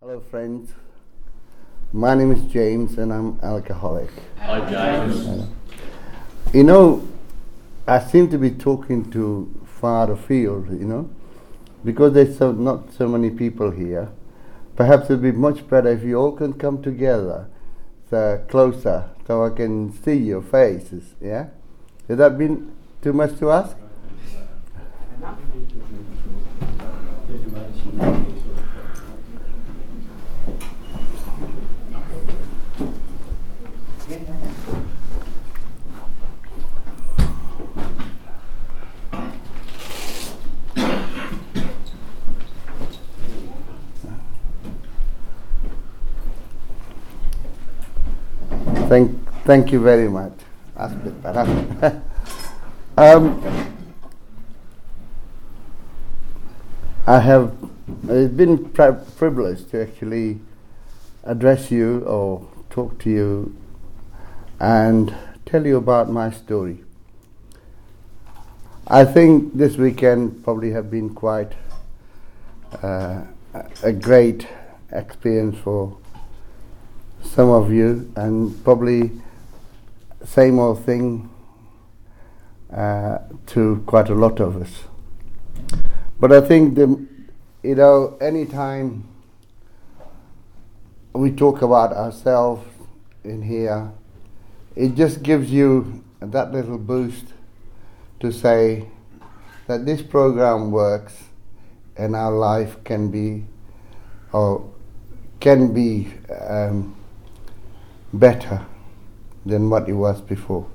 Hello friends, my name is James and I'm alcoholic. Hi James. You know, I seem to be talking to far afield, because there's not so many people here. Perhaps it would be much better if you all can come together closer so I can see your faces, yeah? Has that been too much to ask? Thank you very much. That's a bit better. It's been privileged to actually address you or talk to you and tell you about my story. I think this weekend probably have been quite a great experience for some of you, and probably same old thing to quite a lot of us. But I think anytime we talk about ourselves in here, it just gives you that little boost to say that this program works and our life can be better than what it was before.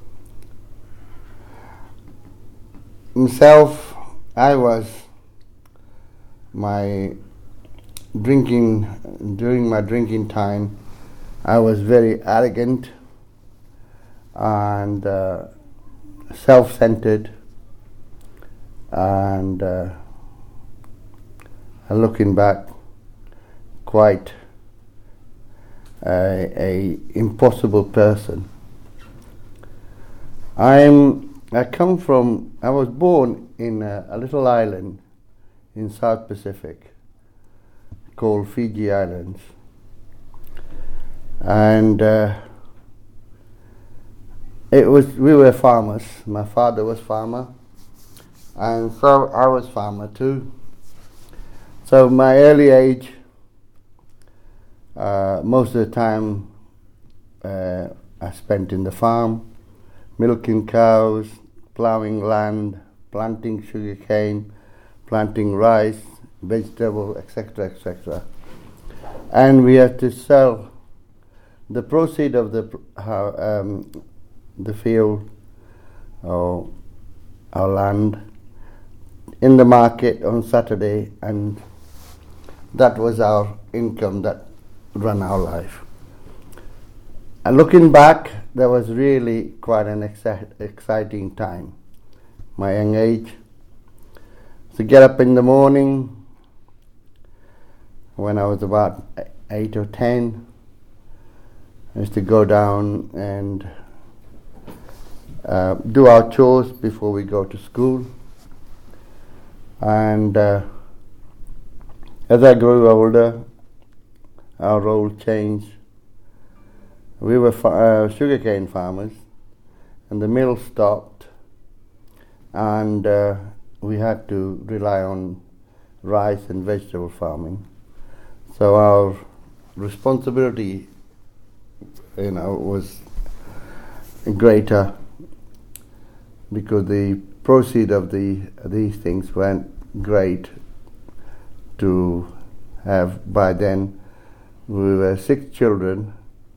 Myself, during my drinking time, I was very arrogant and self-centered, and looking back, quite a impossible person. I was born in a little island in South Pacific called Fiji Islands, and we were farmers. My father was farmer, and so I was farmer too. So my early age, most of the time I spent in the farm, milking cows, ploughing land, planting sugarcane, planting rice, vegetable, etc., etc. And we had to sell the proceeds of the field or our land in the market on Saturday, and that was our income that run our life. And looking back, that was really quite an exciting time. My young age, to get up in the morning when I was about 8 or 10, I used to go down and do our chores before we go to school. And as I grew older, our role changed. We were sugarcane farmers, and the mill stopped, and we had to rely on rice and vegetable farming. So our responsibility, was greater, because the proceeds of these things weren't great to have. By then, we were 6 children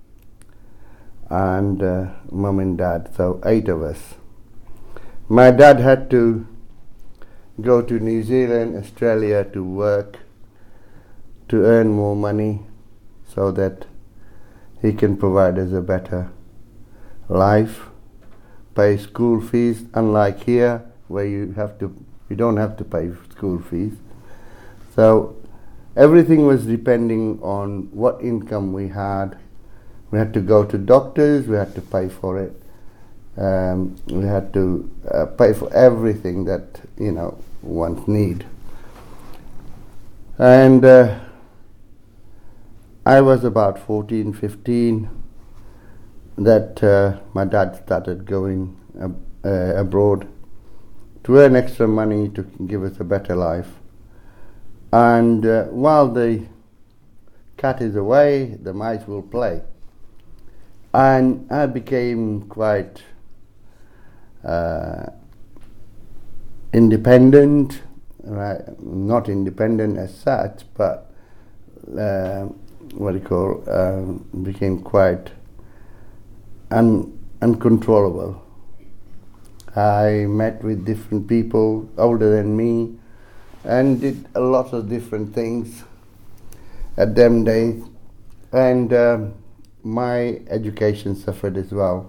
and mum and dad, so 8 of us. My dad had to go to New Zealand, Australia to work, to earn more money so that he can provide us a better life, pay school fees, unlike here where you don't have to pay school fees. So everything was depending on what income we had. We had to go to doctors, we had to pay for it. We had to pay for everything that, one need. And I was about 14, 15 that my dad started going abroad to earn extra money to give us a better life. And while the cat is away, the mice will play. And I became quite independent, right? Not independent as such, but became quite uncontrollable. I met with different people older than me and did a lot of different things at them days, and my education suffered as well.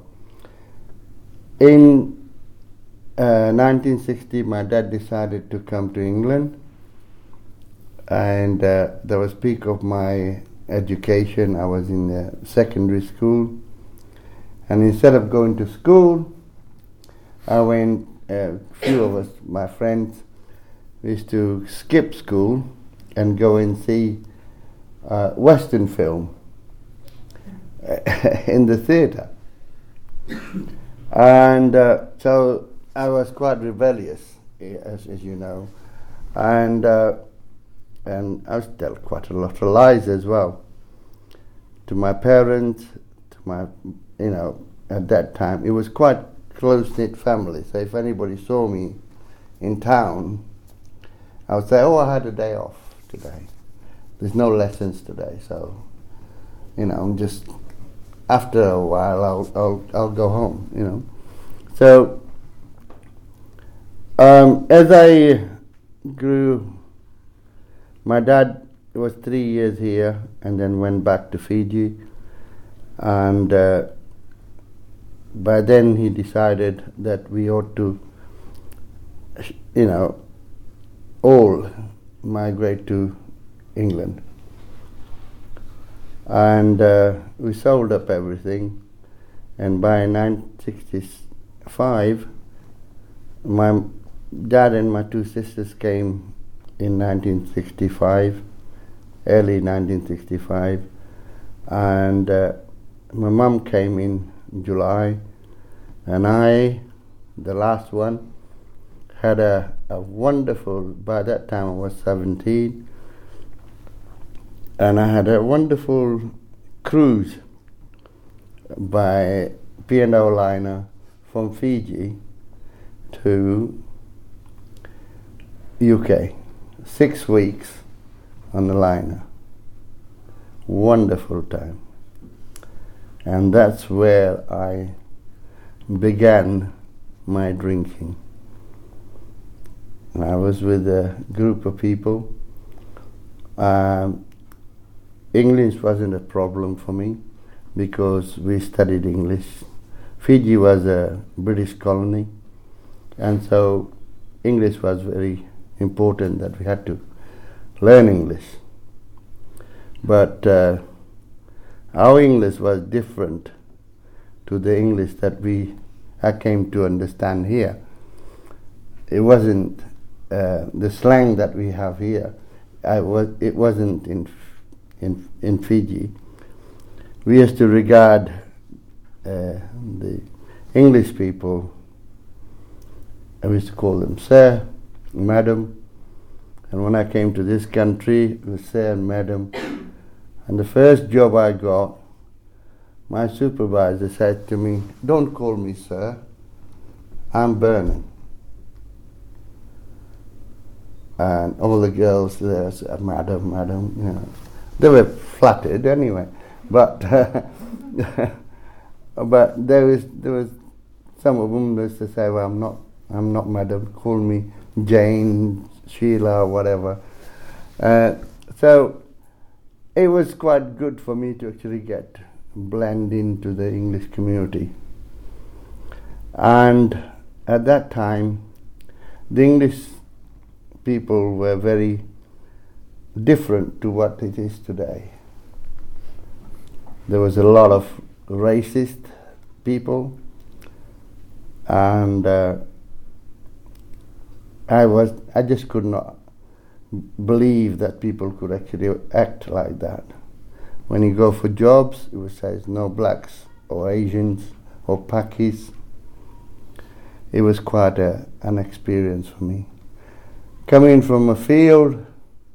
In 1960, my dad decided to come to England, and there was peak of my education. I was in secondary school, and instead of going to school, I went, a few of us, my friends, we used to skip school and go and see Western film in the theatre. And so I was quite rebellious, as you know, and I was told quite a lot of lies as well to my parents, to my, at that time it was quite close-knit family. So if anybody saw me in town, I would say, "Oh, I had a day off today. There's no lessons today, so I'm just." After a while, I'll go home. So as I grew, my dad was 3 years here and then went back to Fiji, and by then he decided that we ought to, all migrate to England. And we sold up everything, and by 1965, my dad and my two sisters came in 1965, early 1965, and my mum came in July, and I, the last one, had a wonderful, by that time I was 17, and I had a wonderful cruise by P&O liner from Fiji to UK. 6 weeks on the liner. Wonderful time. And that's where I began my drinking. And I was with a group of people. English wasn't a problem for me because we studied English. Fiji was a British colony, and so English was very important that we had to learn English. But our English was different to the English that I came to understand here. It wasn't the slang that we have here. It wasn't in Fiji. We used to regard the English people, I used to call them sir, madam, and when I came to this country it was sir and madam. And the first job I got, my supervisor said to me, "Don't call me sir, I'm burning." And all the girls there said, "Madam, madam," They were flattered anyway, but but there was some of them used to say, "Well, I'm not madam. Call me Jane, Sheila, whatever." So it was quite good for me to actually blend into the English community. And at that time, the English people were very different to what it is today. There was a lot of racist people, and I just could not believe that people could actually act like that. When you go for jobs, it says no blacks or Asians or Pakis. It was quite an experience for me. Coming from a field,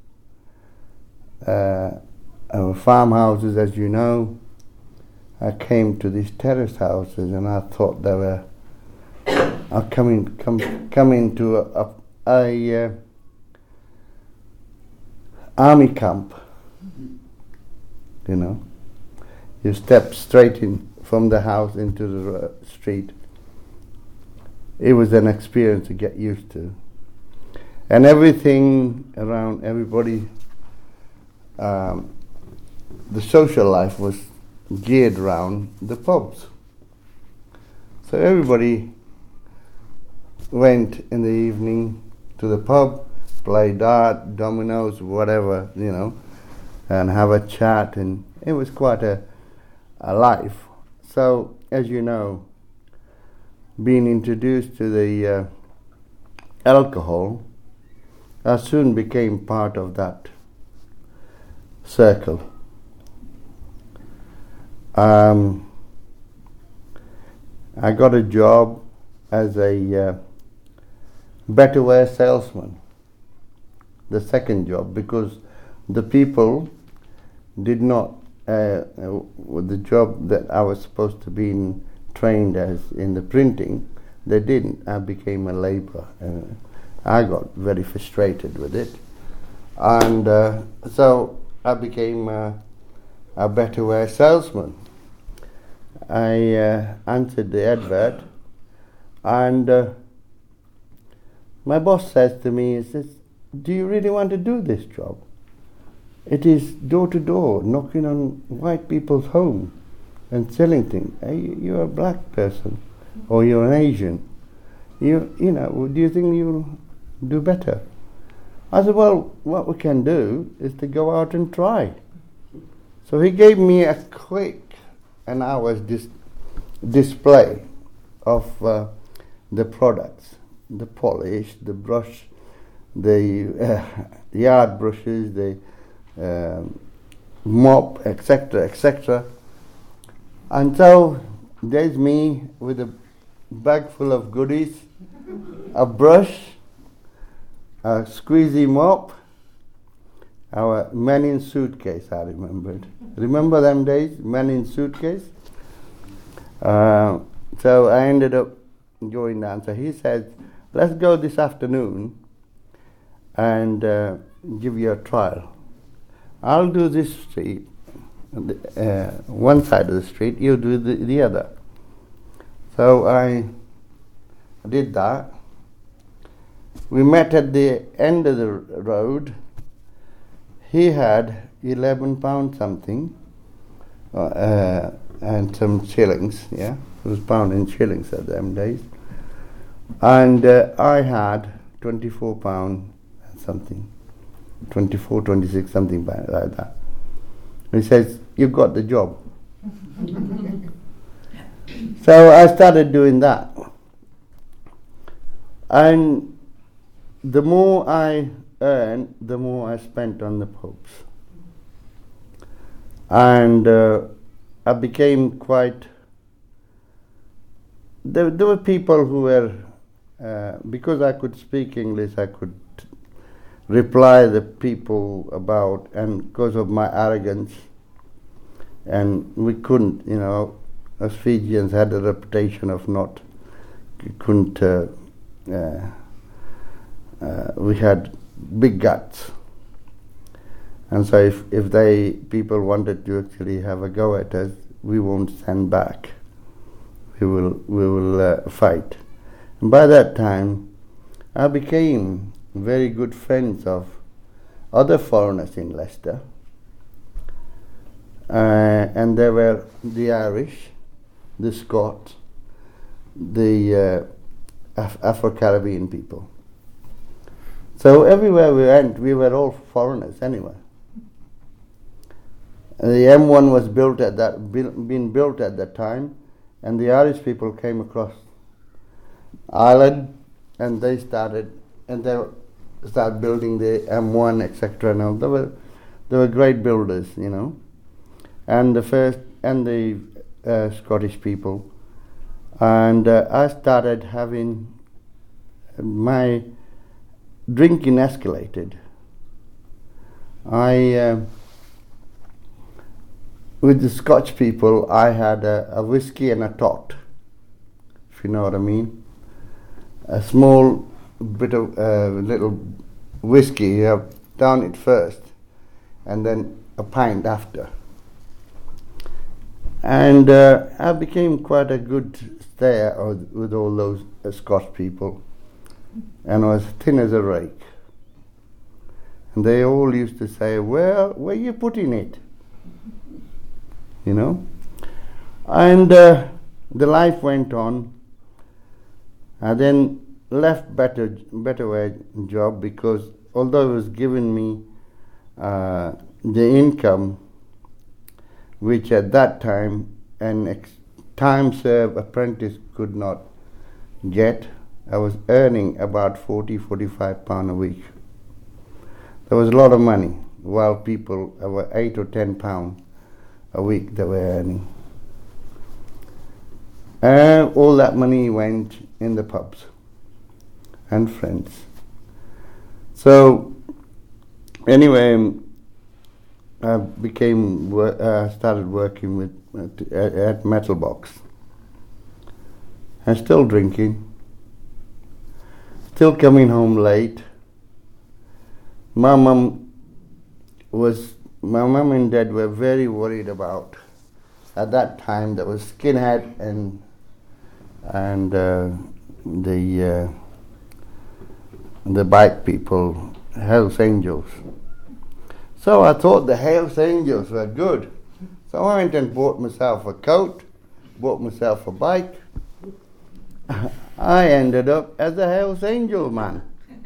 farmhouses, as you know, I came to these terrace houses and I thought they were coming to a army camp. You know, you step straight in from the house into the street. It was an experience to get used to. And everything around everybody, the social life was geared around the pubs. So everybody went in the evening to the pub, play dart, dominoes, whatever, you know, and have a chat, and it was quite a life. So, as you know, being introduced to the alcohol, I soon became part of that circle. I got a job as a Betterware salesman, the second job, because the people did not, the job that I was supposed to be trained as in the printing, they didn't. I became a labourer. I got very frustrated with it. And so I became a Betterware salesman. I answered the advert, and my boss says to me, he says, "Do you really want to do this job? It is door to door, knocking on white people's home and selling things. You're a black person, or you're an Asian. You know, do you think you'll do better?" I said, "Well, what we can do is to go out and try." So he gave me a quick an hour's display of the products, the polish, the brush, the yard brushes, the mop, etc., etc. And so there's me with a bag full of goodies, a brush, a squeezy mop, our men in suitcase, I remembered. Remember them days, men in suitcase? So I ended up going down. So he said, "Let's go this afternoon and give you a trial. I'll do this street, one side of the street, you do the other." So I did that. We met at the end of the road. He had £11 something and some shillings, yeah, it was pound and shillings at them days. And I had £24 something, 24, 26, something like that. He says, "You've got the job." So I started doing that. And the more I earned, the more I spent on the pubs. And I became quite... There were people who were... because I could speak English, I could reply the people about, and because of my arrogance, and we couldn't, you know, us Fijians had a reputation of not, couldn't, we had big guts, and so if people wanted to actually have a go at us, we won't stand back. We will fight. And by that time, I became very good friends of other foreigners in Leicester, and there were the Irish, the Scots, the Afro-Caribbean people. So everywhere we went, we were all foreigners anyway. And the M1 was being built at that time, and the Irish people came across Ireland, and they started building the M1, etc. Now they were great builders, you know. and the Scottish people, and I started having my drinking escalated. With the Scotch people, I had a whiskey and a tot, if you know what I mean. A small bit of little whiskey, you have down it first, and then a pint after. And I became quite a good stayer with all those Scotch people, and I was thin as a rake. And they all used to say, "Well, where you putting it?" You know? And the life went on. I then left better job, because although it was giving me the income which at that time an time-served apprentice could not get, I was earning about 45 pound a week. There was a lot of money, while people were 8 or 10 pound a week they were earning. And all that money went in the pubs and friends. So anyway, I started working at Metal Box. And still drinking, still coming home late. My mum and dad were very worried about. At that time, there was Skinhead and the bike people, Hells Angels. So I thought the Hells Angels were good. So I went and bought myself a coat, bought myself a bike. I ended up as a Hells Angel man.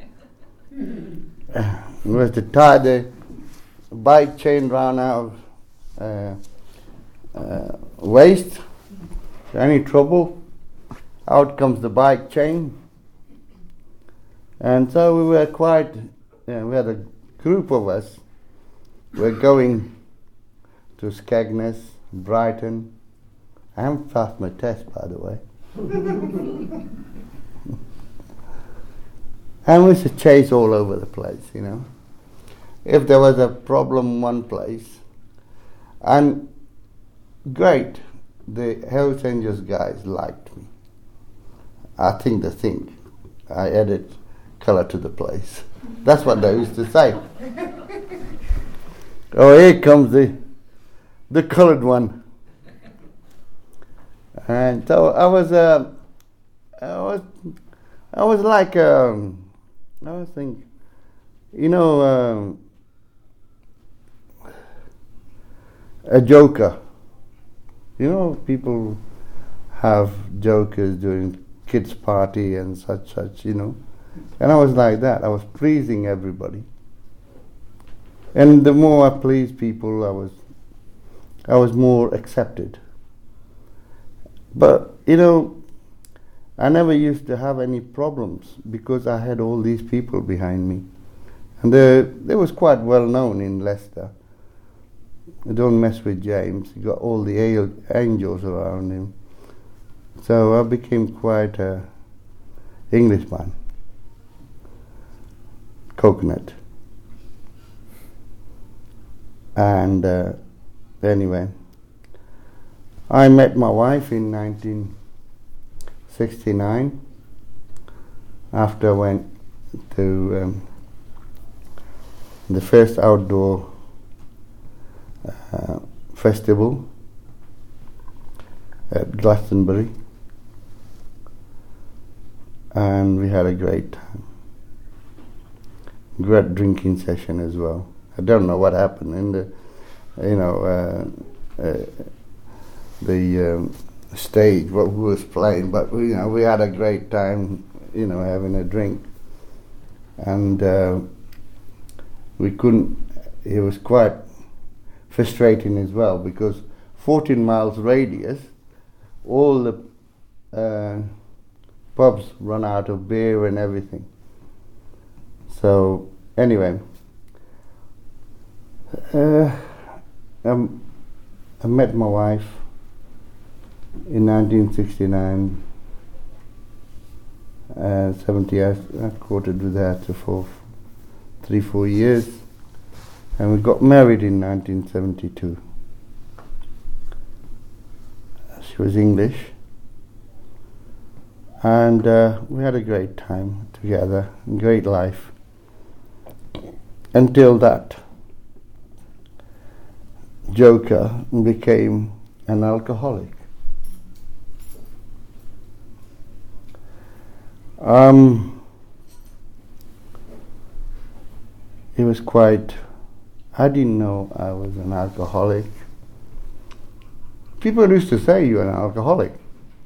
Was to tie the bike chain round our waist. Any trouble, out comes the bike chain. And so we were we had a group of us. We're going to Skegness, Brighton. I haven't passed my test, by the way. And we used to chase all over the place, you know. If there was a problem one place, and great, the Hells Angels guys liked me. I think I added colour to the place. That's what they used to say. Oh, here comes the coloured one. And so I was like I was thinking, you know, a joker. You know, people have jokers during kids' party and such, you know. And I was like that. I was pleasing everybody. And the more I pleased people, I was more accepted. But, you know, I never used to have any problems because I had all these people behind me. And they was quite well known in Leicester. Don't mess with James. He got all the angels around him. So I became quite a Englishman. Coconut. And anyway, I met my wife in 1969 after I went to the first outdoor festival at Glastonbury, and we had a great time. Great drinking session as well. I don't know what happened in the, you know, the stage, what who was playing, but you know, we had a great time, you know, having a drink, and we couldn't. It was quite frustrating as well because 14 miles radius, all the pubs run out of beer and everything. So anyway, I met my wife in 1969. 70 years, I quoted with her for 3-4 years, and we got married in 1972. She was English, and we had a great time together, great life, until that joker became an alcoholic. It was quite, I didn't know I was an alcoholic. People used to say you're an alcoholic.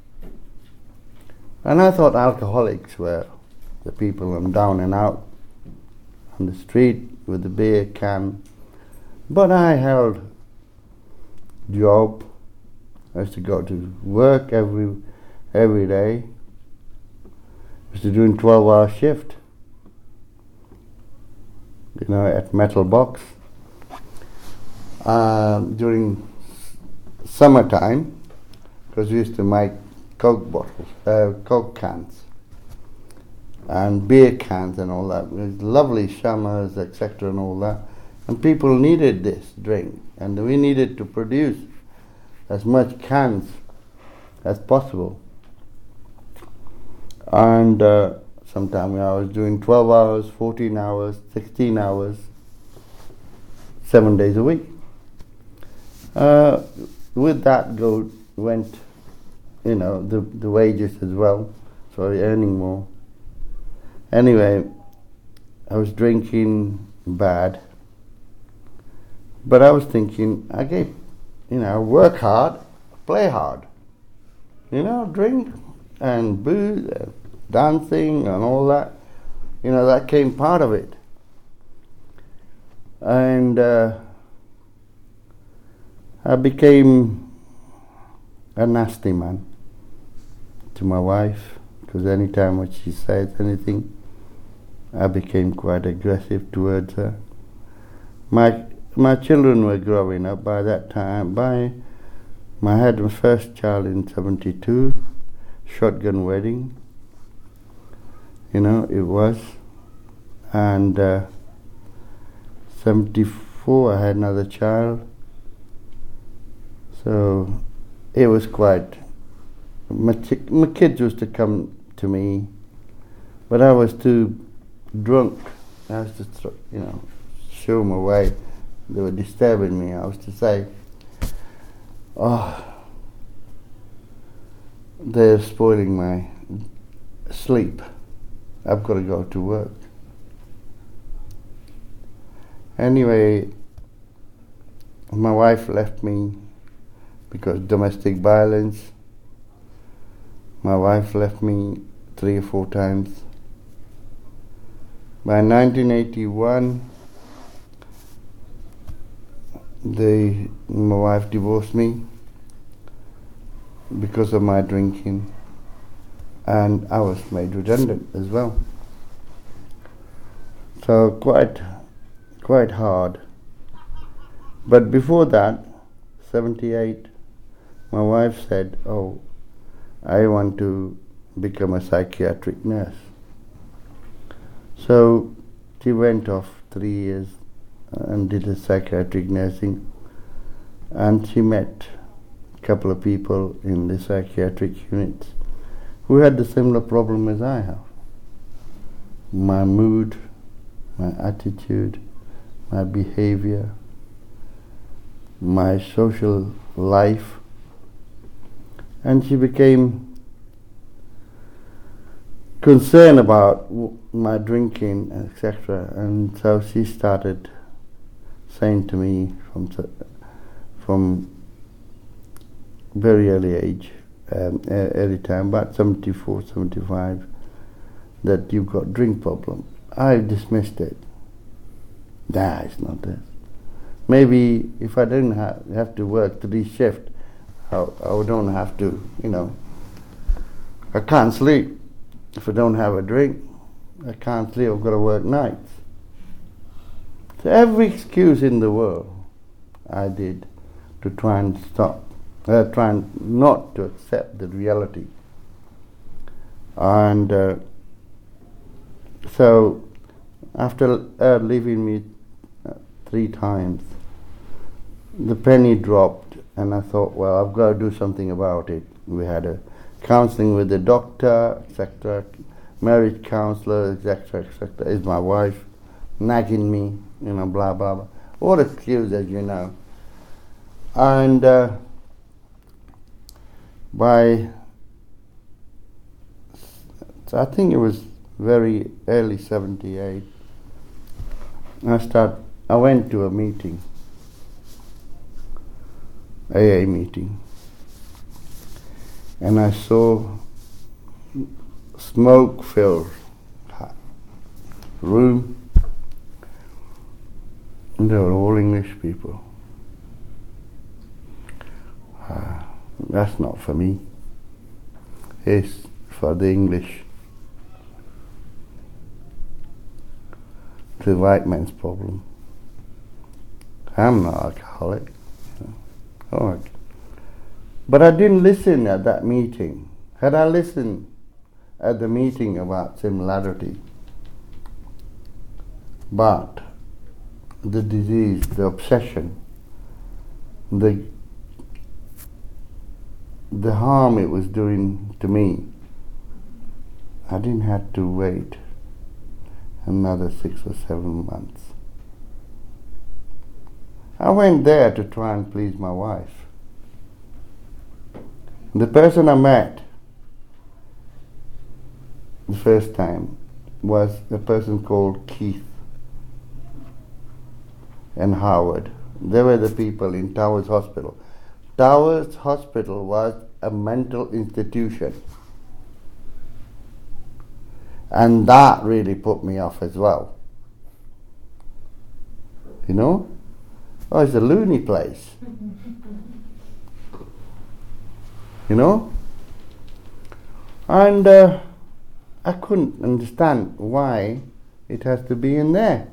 And I thought alcoholics were the people on down and out on the street with the beer can. But I held job. I used to go to work every day. I used to do a 12-hour shift, at Metal Box. During summertime, because we used to make Coke bottles, Coke cans, and beer cans and all that. It was lovely summers, etc., and all that. And people needed this drink, and we needed to produce as much cans as possible. And sometimes I was doing 12 hours, 14 hours, 16 hours, 7 days a week. With that went, the wages as well, so earning more. Anyway, I was drinking bad, but I was thinking, work hard, play hard. Drink and booze, dancing and all that. That came part of it. And I became a nasty man to my wife, because anytime when she says anything, I became quite aggressive towards her. My children were growing up by that time. I had my first child in 72, shotgun wedding, it was. And 74, I had another child. So it was quite, my kids used to come to me, but I was too drunk. I was to, show them away. They were disturbing me. I was to say, they're spoiling my sleep. I've got to go to work. Anyway, my wife left me because domestic violence. My wife left me 3 or 4 times. By 1981, my wife divorced me because of my drinking, and I was made redundant as well. So quite hard. But before that, 78, my wife said, I want to become a psychiatric nurse. So she went off 3 years and did a psychiatric nursing, and she met a couple of people in the psychiatric units who had the similar problem as I have. My mood, my attitude, my behavior, my social life. And she became concerned about my drinking, etc. And so she started saying to me from very early age, early time, about 74, 75, that you've got drink problem. I dismissed it. Nah, it's not this. Maybe if I didn't have to work 3 shifts, I don't have to, I can't sleep. If I don't have a drink, I can't sleep, I've got to work nights. So every excuse in the world I did. to try and trying not to accept the reality. And so after leaving me 3 times, the penny dropped, and I thought, well, I've got to do something about it. We had a counseling with the doctor, etc., marriage counselor, etc., etc. Is my wife nagging me, blah, blah, blah. All excuses, And I think it was very early 78, I went to a meeting, AA meeting, and I saw smoke-filled room, and they were all English people. That's not for me. It's for the English. It's the white man's problem. I'm not alcoholic. But I didn't listen at that meeting. Had I listened at the meeting about similarity, but the disease, the obsession, the harm it was doing to me, I didn't have to wait another 6 or 7 months. I went there to try and please my wife. The person I met the first time was a person called Keith and Howard. They were the people in Towers Hospital. Towers Hospital was a mental institution, and that really put me off as well. Oh, it's a loony place. And I couldn't understand why it has to be in there.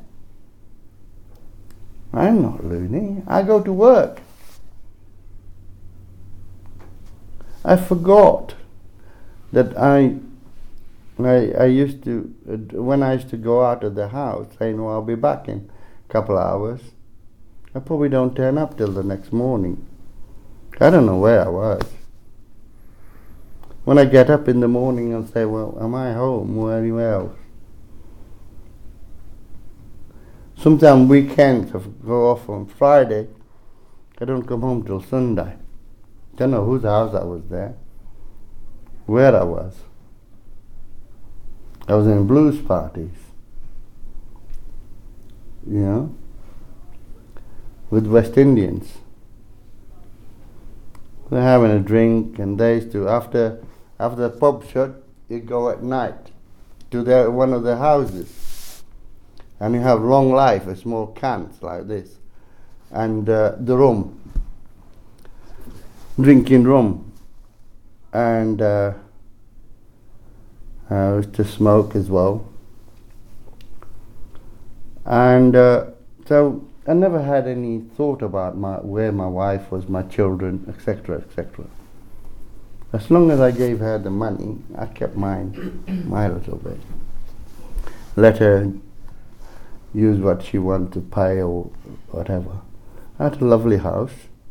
I'm not loony. I go to work. I forgot that I used to, when I used to go out of the house, saying, I'll be back in a couple of hours. I probably don't turn up till the next morning. I don't know where I was. When I get up in the morning, I'll say, well, am I home or anywhere else? Sometimes weekends, if I go off on Friday, I don't come home till Sunday. Don't know whose house I was there, where I was. I was in blues parties, with West Indians. They're having a drink, and they used to, after the pub shut, you go at night to one of their houses, and you have Long Life, a small cans like this, and the rum, drinking rum, and I used to smoke as well, and so I never had any thought about where my wife was, my children, etc., etc. As long as I gave her the money, I kept mine, my little bit. Let her use what she wanted to pay or whatever. I had a lovely house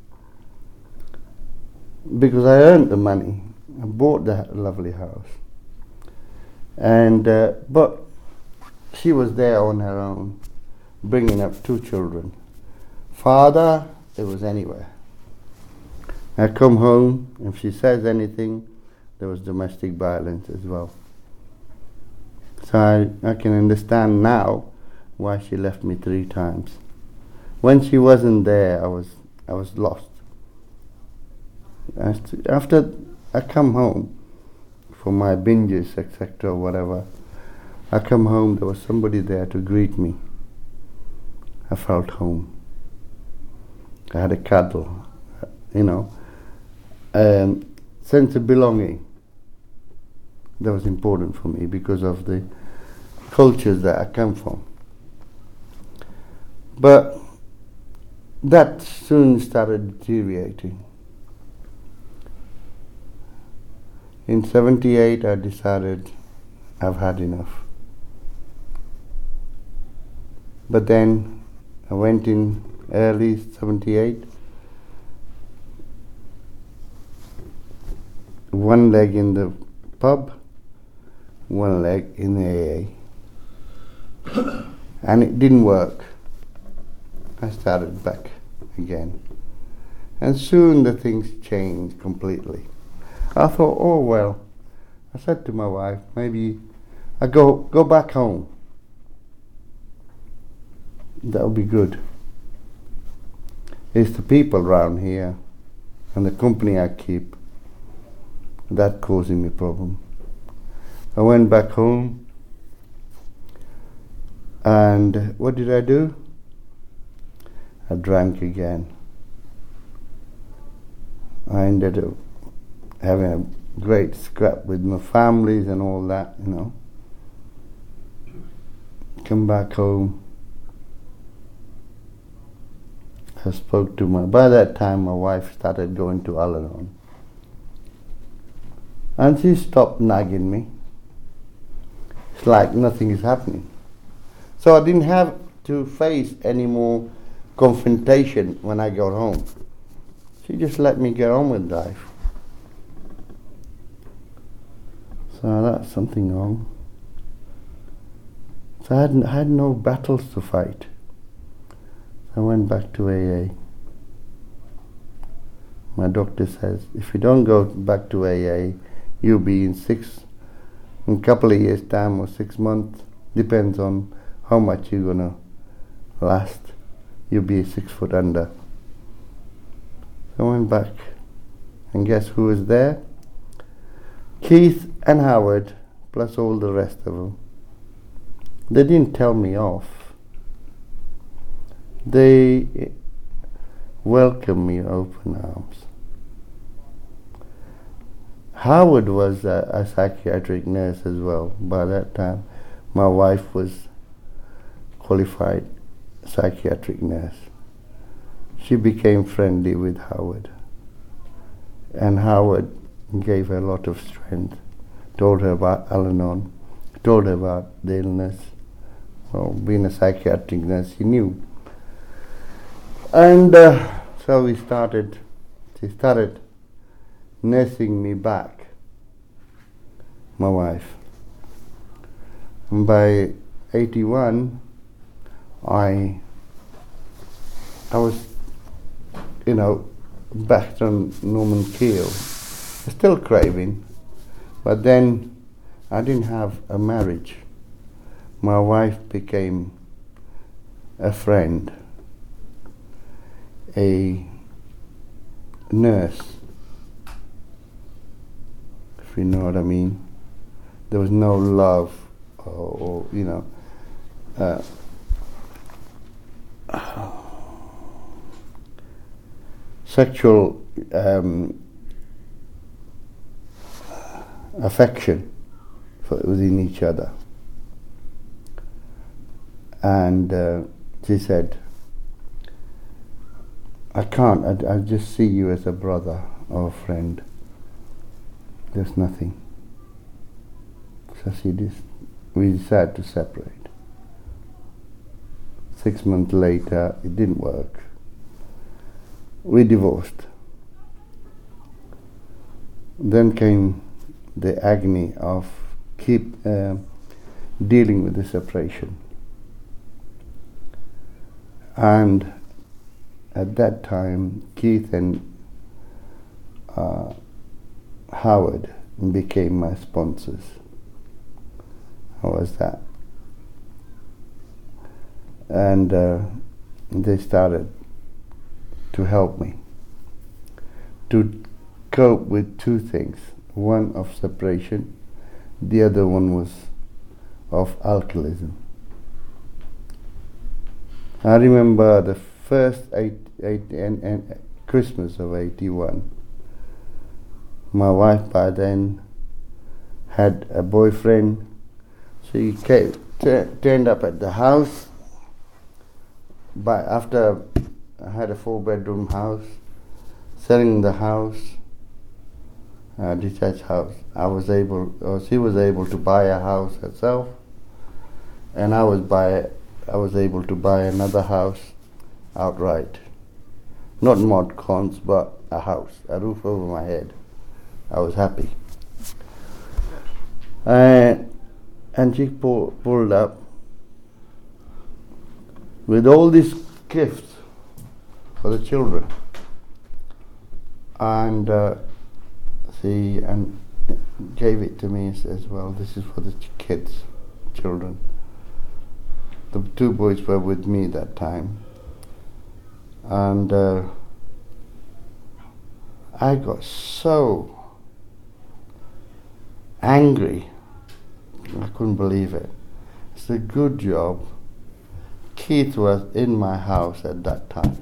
because I earned the money. I bought that lovely house, and but she was there on her own, bringing up 2 children. Father, it was anywhere. I come home, if she says anything, there was domestic violence as well. So I can understand now why she left me 3 times. When she wasn't there, I was lost. After I come home for my binges, etc., or whatever, I come home, there was somebody there to greet me. I felt home. I had a cuddle, sense of belonging. That was important for me because of the cultures that I come from. But that soon started deteriorating. In 78 I decided I've had enough. But then I went in early 78, one leg in the pub, one leg in the AA. And it didn't work. I started back again. And soon the things changed completely. I thought, oh well, I said to my wife, maybe I go back home. That'll be good. It's the people around here and the company I keep that causing me problem. I went back home, and what did I do? I drank again. I ended up having a great scrap with my families and all that, you know. Come back home. I spoke to by that time my wife started going to Al-Anon. And she stopped nagging me. It's like nothing is happening. So I didn't have to face any more confrontation when I got home. She just let me get on with life. So that's something wrong. So I had no battles to fight. I went back to AA. My doctor says, if you don't go back to AA, you'll be in a couple of years' time or 6 months, depends on how much you're going to last. You'll be 6 foot under. So I went back, and guess who was there? Keith and Howard, plus all the rest of them. They didn't tell me off. They welcomed me open arms. Howard was a psychiatric nurse as well. By that time, my wife was qualified psychiatric nurse. She became friendly with Howard. And Howard gave her a lot of strength. Told her about Al-Anon. Told her about the illness. Well, being a psychiatric nurse, he knew. And so she started nursing me back, my wife. And by 81, I was, back on Norman Keel. Still craving, but then I didn't have a marriage. My wife became a friend, a nurse, if you know what I mean. There was no love or sexual affection within each other. And she said, I can't, I just see you as a brother or a friend. There's nothing. So we decided to separate. 6 months later, it didn't work. We divorced. Then came the agony of dealing with the separation. And at that time, Keith and Howard became my sponsors. How was that? And they started to help me to cope with two things. One of separation, the other one was of alcoholism. I remember the first Christmas of 81. My wife by then had a boyfriend. She turned up at the house after I had a 4-bedroom house. Selling the house, detached house, she was able to buy a house herself, and I was able to buy another house outright. Not mod cons, but a house, a roof over my head. I was happy. And she pulled up with all these gifts for the children. And she gave it to me and says, well, this is for the kids, children. The 2 boys were with me that time. And I got so angry, I couldn't believe it. It's a good job. Keith was in my house at that time.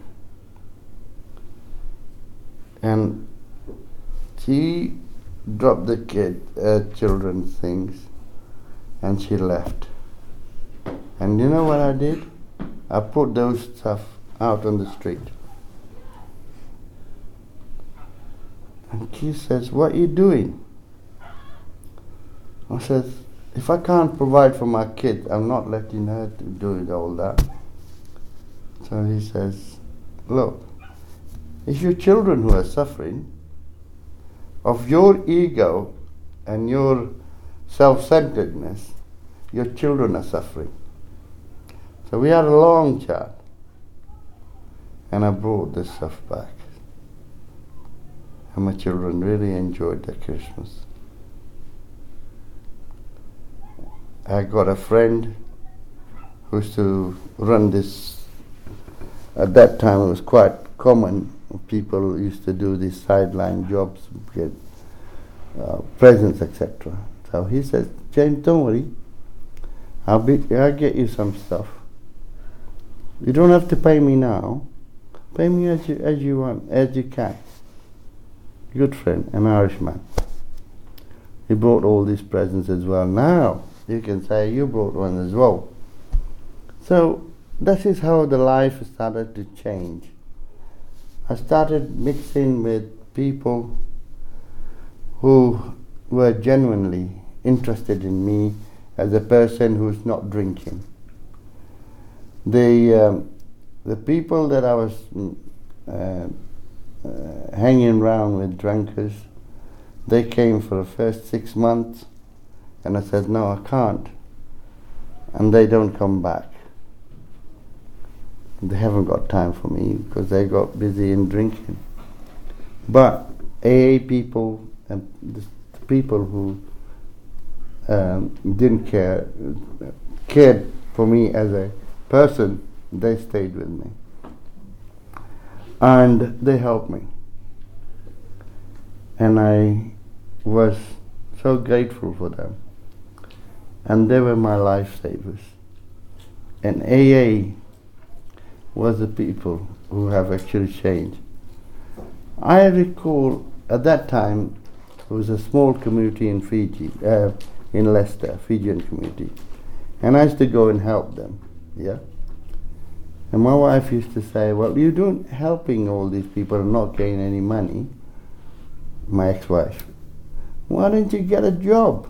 And she dropped the children's things, and she left. And you know what I did? I put those stuff out on the street. And Keith says, what are you doing? I says, if I can't provide for my kids, I'm not letting her to do all that. So he says, look, it's your children who are suffering. Of your ego and your self-centeredness, your children are suffering. So we had a long chat, and I brought this stuff back. And my children really enjoyed their Christmas. I got a friend who used to run this. At that time it was quite common. People used to do these sideline jobs, get presents, etc. So he says, James, don't worry. I'll get you some stuff. You don't have to pay me now. Pay me as you want, as you can. Good friend, an Irishman. He brought all these presents as well. Now you can say you brought one as well. So that is how the life started to change. I started mixing with people who were genuinely interested in me as a person who's not drinking. The people that I was hanging around with, drunkards, they came for the first 6 months, and I said, no, I can't. And they don't come back. They haven't got time for me because they got busy in drinking. But AA people and the people who didn't cared for me as a person, they stayed with me. And they helped me. And I was so grateful for them. And they were my lifesavers. And AA was the people who have actually changed. I recall at that time there was a small community in Fiji, in Leicester, Fijian community, and I used to go and help them. Yeah. And my wife used to say, well, you're doing helping all these people and not getting any money. My ex-wife, why don't you get a job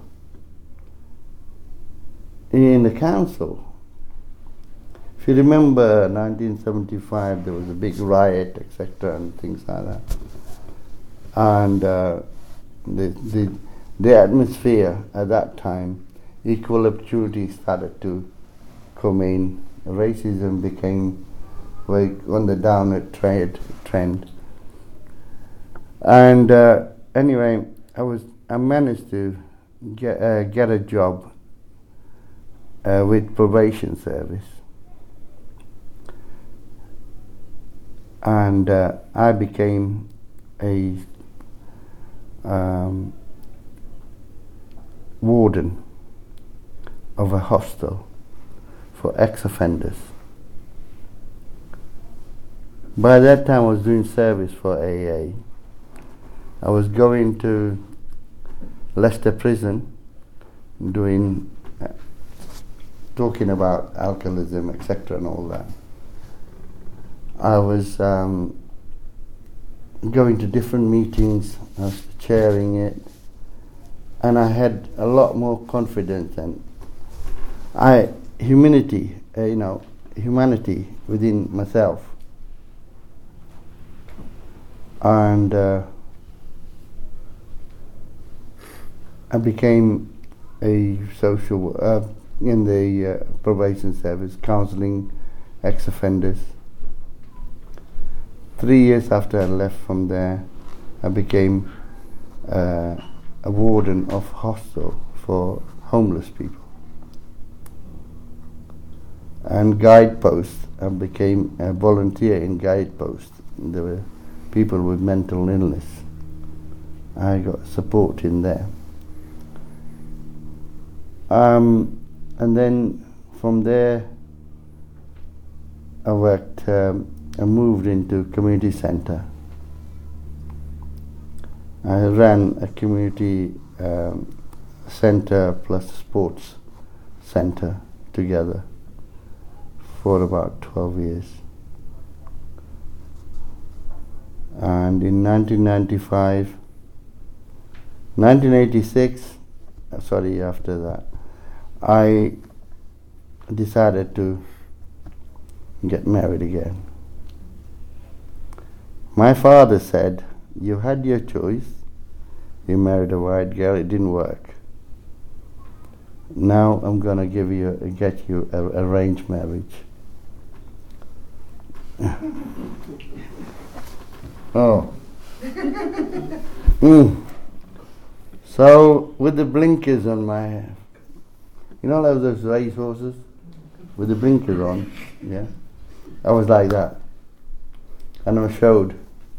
in the council? If you remember 1975, there was a big riot, etc., and things like that. And the atmosphere at that time, equal opportunity started to come in. Racism became on the downward trend. And anyway, I managed to get a job with probation service. And I became a warden of a hostel for ex-offenders. By that time I was doing service for AA. I was going to Leicester Prison doing talking about alcoholism, etc., and all that. I was going to different meetings, I was chairing it, and I had a lot more confidence and humanity within myself. And I became a social in the probation service, counselling ex-offenders. 3 years after I left from there, I became a warden of hostel for homeless people. And guidepost, I became a volunteer in guidepost. There were people with mental illness. I got support in there. And then from there, I worked. I moved into community centre. I ran a community centre plus sports centre together for about 12 years. And in 1986, after that, I decided to get married again. My father said, "You had your choice. You married a white girl. It didn't work. Now I'm gonna get you an arranged marriage." Oh. So with the blinkers on my, like those race horses with the blinkers on, yeah. I was like that, and I showed.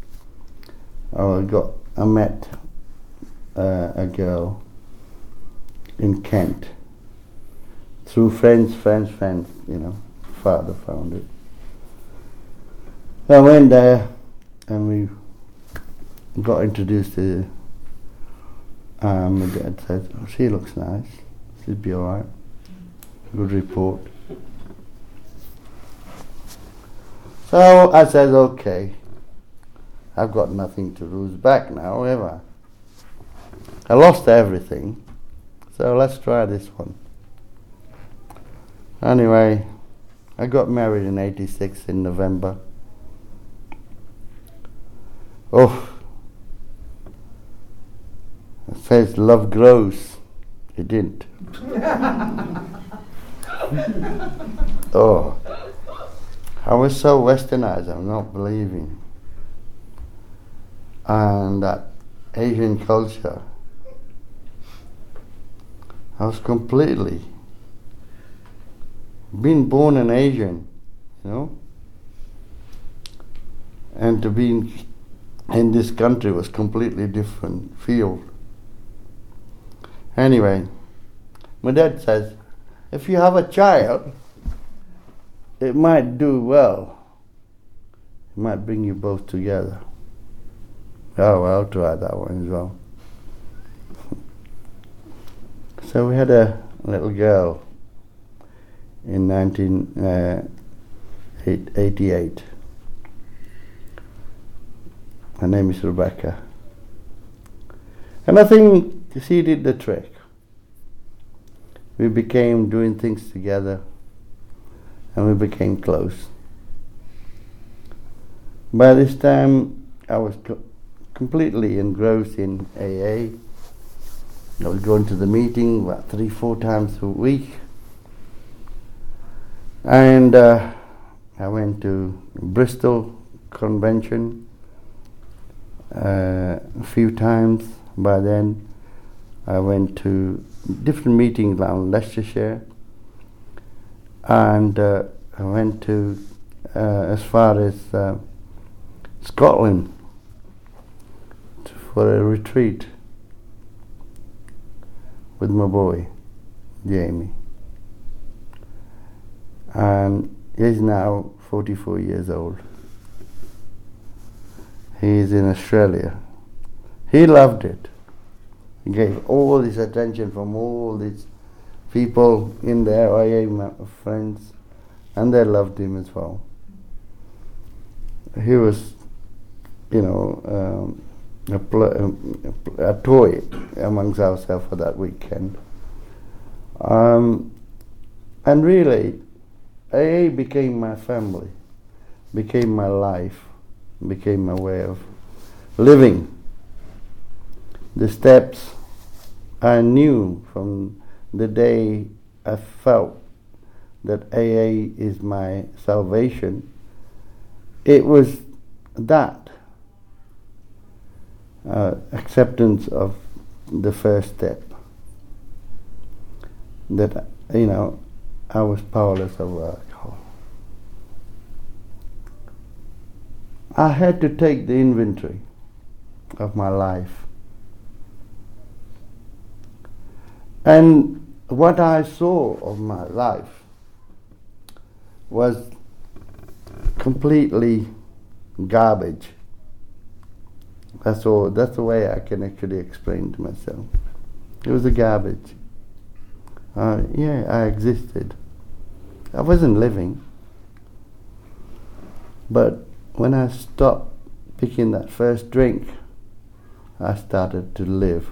I met a girl in Kent through friends. Father found it. I went there, and we got introduced to. My dad said, "Oh, she looks nice. She'd be all right. Good report." So I said, "Okay. I've got nothing to lose back now, have I? I lost everything, so let's try this one." Anyway, I got married in 86 in November. Oh, it says love grows. It didn't. Oh, I was so westernized, I'm not believing. And that Asian culture, I was completely been born an Asian, and to be in this country was completely different field. Anyway, my dad says, if you have a child, it might do well. It might bring you both together. Oh, well, I'll try that one as well. So we had a little girl in 1988. Her name is Rebecca. And I think she did the trick. We became doing things together, and we became close. By this time, I was completely engrossed in AA. I was going to the meeting about 3-4 times a week. And I went to Bristol Convention a few times. By then, I went to different meetings around Leicestershire, and I went to as far as Scotland for a retreat with my boy, Jamie. And he's now 44 years old. He's in Australia. He loved it. He gave all this attention from all these people in there, IA friends, and they loved him as well. he was, a toy amongst ourselves for that weekend. And really, AA became my family, became my life, became my way of living. The steps I knew from the day I felt that AA is my salvation. It was that acceptance of the first step, that I was powerless over alcohol. I had to take the inventory of my life, and what I saw of my life was completely garbage. That's all. That's the way I can actually explain to myself. It was a garbage. I existed. I wasn't living. But when I stopped picking that first drink, I started to live.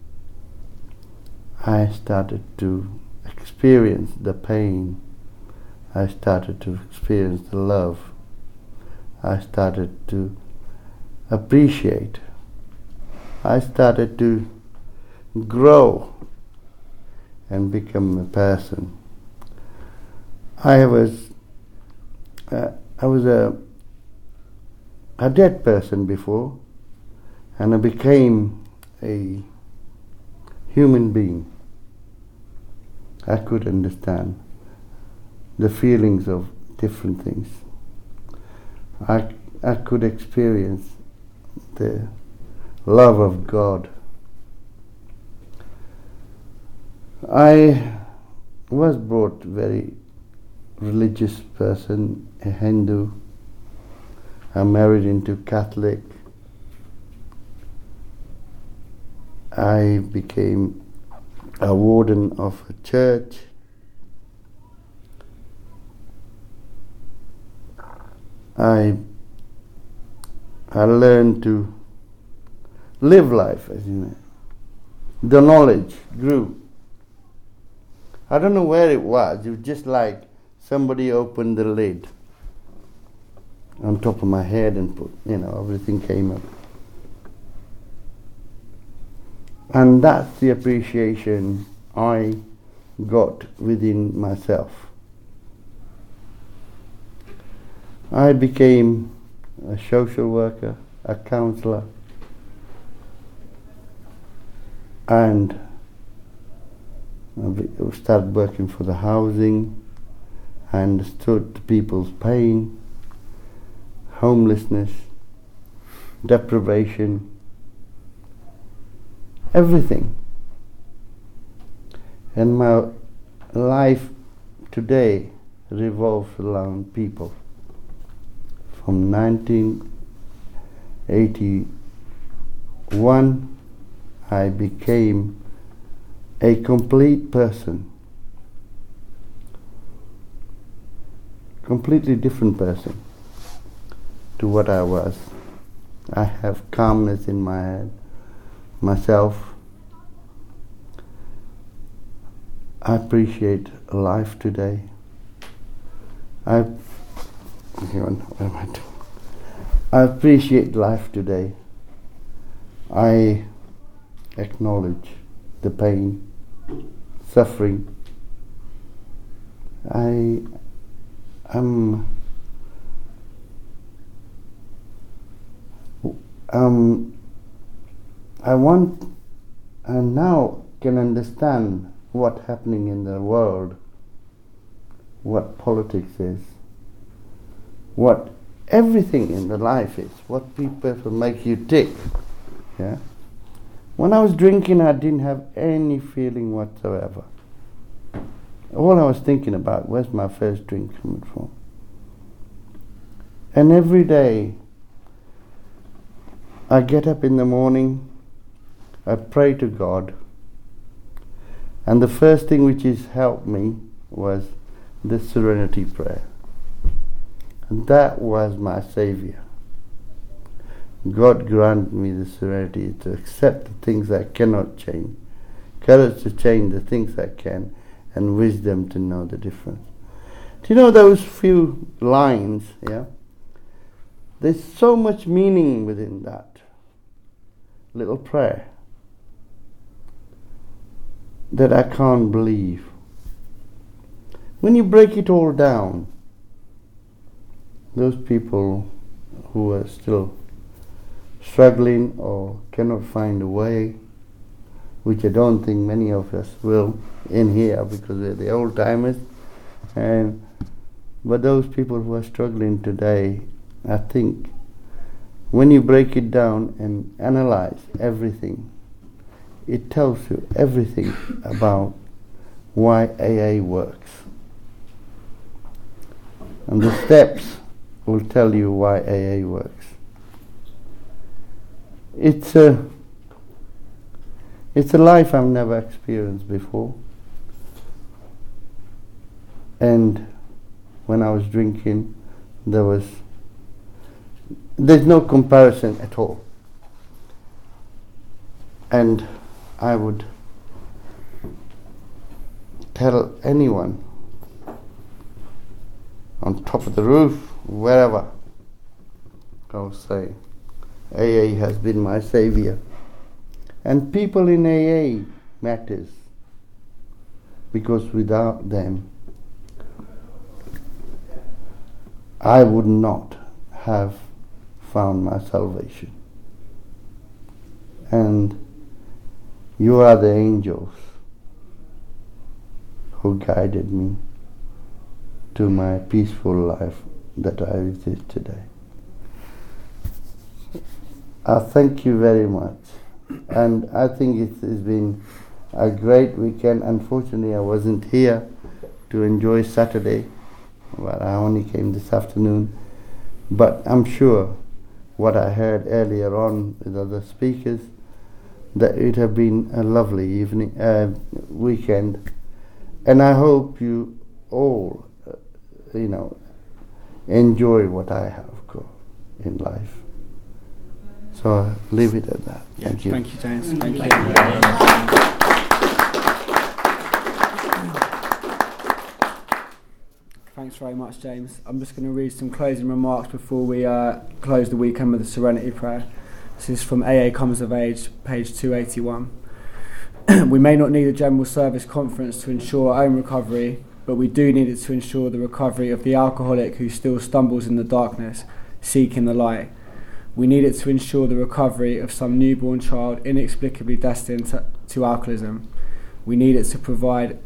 I started to experience the pain. I started to experience the love. I started to appreciate. I started to grow and become a person. I was a dead person before, and I became a human being. I could understand the feelings of different things. I could experience the love of God. I was brought very religious person, a Hindu. I married into Catholic. I became a warden of a church. I learned to live life, as you know. The knowledge grew. I don't know where it was. It was just like somebody opened the lid on top of my head and put, everything came up. And that's the appreciation I got within myself. I became a social worker, a counselor, and I started working for the housing. I understood people's pain, homelessness, deprivation, everything. And my life today revolves around people. From 1981, I became a complete person, completely different person to what I was. I have calmness in my head, myself. I appreciate life today. I appreciate life today. I acknowledge the pain, suffering. I now can understand what's happening in the world, what politics is, what everything in the life is, what people make you tick. Yeah. When I was drinking, I didn't have any feeling whatsoever. All I was thinking about, where's my first drink coming from? And every day, I get up in the morning, I pray to God, and the first thing which has helped me was the Serenity Prayer. And that was my savior. God grant me the serenity to accept the things I cannot change, courage to change the things I can, and wisdom to know the difference. Do you know those few lines, yeah? There's so much meaning within that little prayer that I can't believe. When you break it all down, those people who are still struggling or cannot find a way, which I don't think many of us will in here because we're the old timers, but those people who are struggling today, I think when you break it down and analyze everything, it tells you everything about why AA works. And the steps will tell you why AA works. It's a life I've never experienced before. And when I was drinking, there's no comparison at all. And I would tell anyone on top of the roof, wherever, I'll say, AA has been my savior. And people in AA matters, because without them, I would not have found my salvation. And you are the angels who guided me to my peaceful life that I exist today. I thank you very much. And I think it's been a great weekend. Unfortunately, I wasn't here to enjoy Saturday. Well, I only came this afternoon. But I'm sure what I heard earlier on with other speakers, that it have been a lovely weekend. And I hope you all, enjoy what I have got in life. So I'll leave it at that. Yeah, thank you. Thank you, James. Thank you. Thanks very much, James. I'm just going to read some closing remarks before we close the weekend with the Serenity Prayer. This is from AA Comes of Age, page 281. We may not need a general service conference to ensure our own recovery, but we do need it to ensure the recovery of the alcoholic who still stumbles in the darkness, seeking the light. We need it to ensure the recovery of some newborn child inexplicably destined to alcoholism. We need it to provide,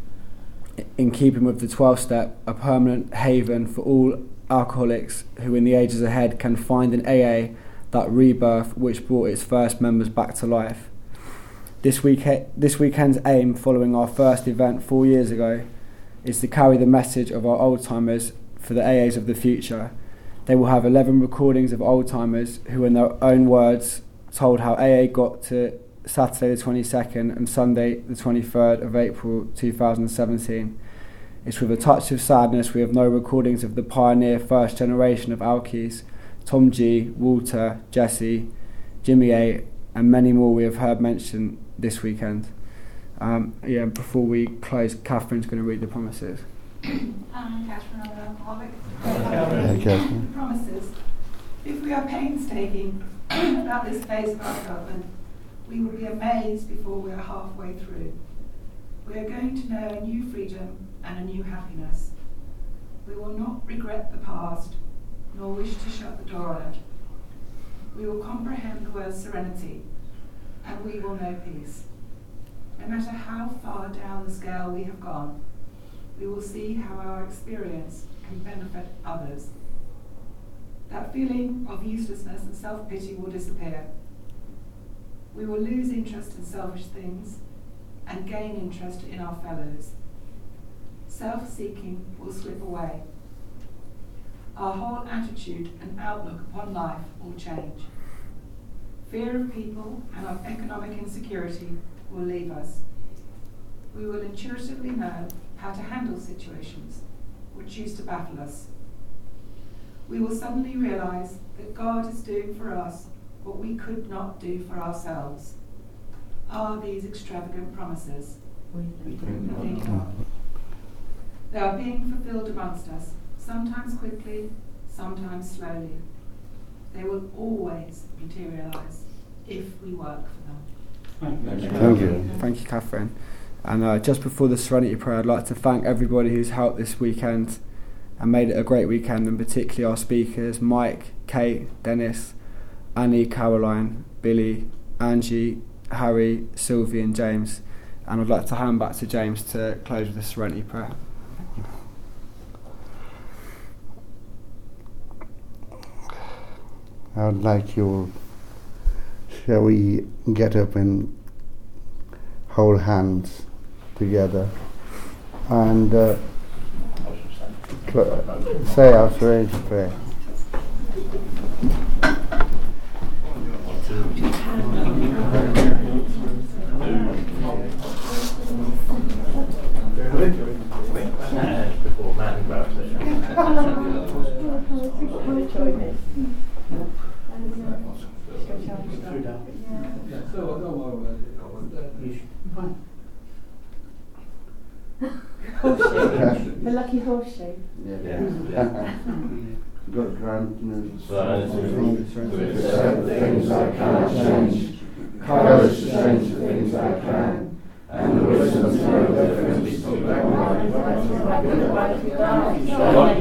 in keeping with the 12-step, a permanent haven for all alcoholics who in the ages ahead can find in AA that rebirth which brought its first members back to life. This weekend's aim, following our first event 4 years ago, is to carry the message of our old-timers for the AAs of the future. They will have 11 recordings of old-timers who, in their own words, told how AA got to Saturday the 22nd and Sunday the 23rd of April 2017. It's with a touch of sadness we have no recordings of the pioneer first generation of Alkies, Tom G, Walter, Jesse, Jimmy A, and many more we have heard mentioned this weekend. Before we close, Catherine's going to read the promises. Catherine, I'm an alcoholic. Catherine. Promises. If we are painstaking about this phase of our development, we will be amazed before we are halfway through. We are going to know a new freedom and a new happiness. We will not regret the past, nor wish to shut the door on it. We will comprehend the word serenity, and we will know peace. No matter how far down the scale we have gone, we will see how our experience can benefit others. That feeling of uselessness and self-pity will disappear. We will lose interest in selfish things and gain interest in our fellows. Self-seeking will slip away. Our whole attitude and outlook upon life will change. Fear of people and of economic insecurity will leave us. We will intuitively know how to handle situations which used to baffle us. we will suddenly realise that God is doing for us what we could not do for ourselves. Are these extravagant promises? We think not. They are being fulfilled amongst us, sometimes quickly, sometimes slowly. They will always materialise if we work for them. Thank you. Thank you, Catherine. And just before the Serenity Prayer, I'd like to thank everybody who's helped this weekend and made it a great weekend, and particularly our speakers, Mike, Kate, Dennis, Annie, Caroline, Billy, Angie, Harry, Sylvie and James. And I'd like to hand back to James to close with the Serenity Prayer. I would like you, shall we get up and hold hands together and say our Serenity Prayer. The lucky horseshoe. God grant me things I cannot change, courage to change the things I can, and the wisdom to know the difference between black and white.